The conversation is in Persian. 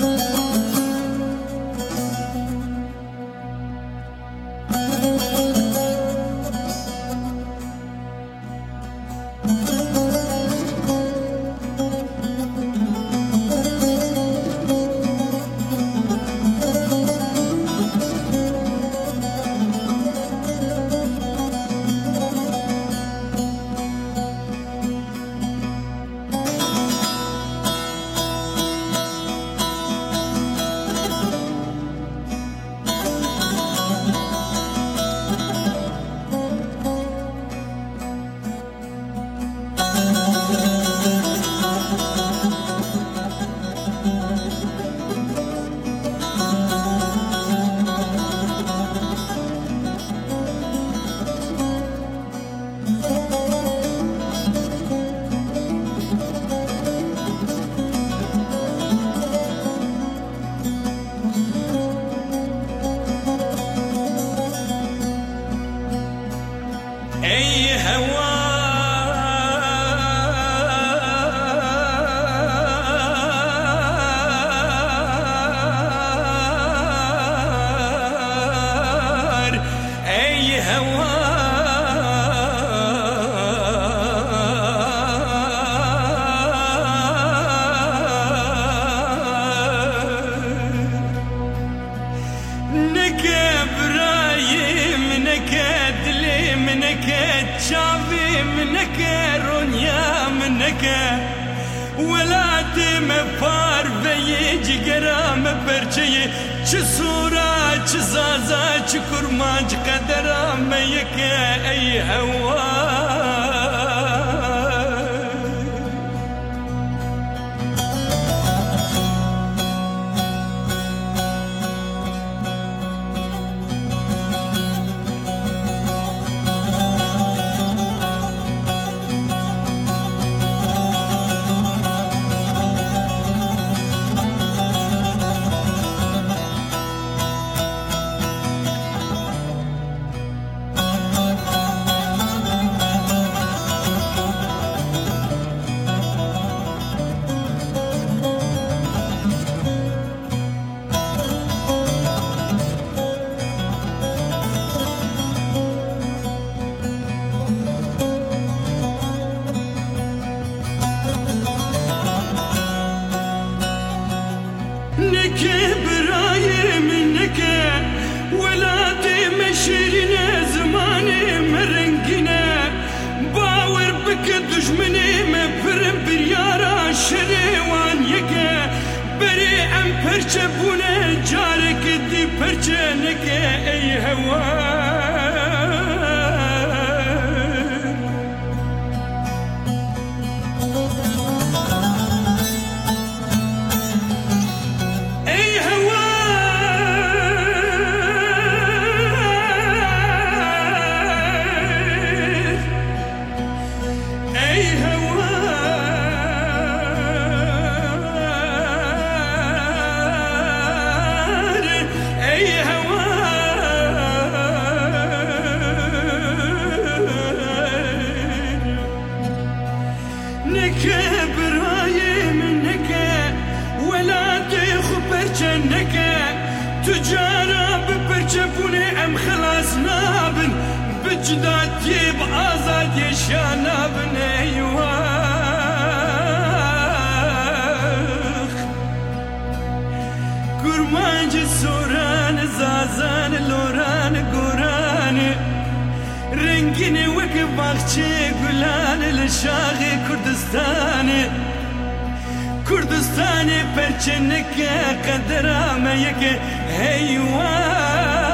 ای هوا ای هوا شافي منك رونيا منك ولادي مفار بيجي قرام برجي صورة زازا كرماج قدر ميك اي هوا برايم نك ولادي مشينا زماني مرنقنا باور بك دجمني مبرم بريارا شريوان يك بري ام برچبونه جارك دي برچنك اي هوا تجارة ببرجبوني ام خلاص نابن بجداتي بعزاد يشانابن ايواخ قرمانج سوران زازان لوران قران رنگيني وقف باخچي قلان لشاغي كردستاني كردستاني پرچنك قدراميك هيوان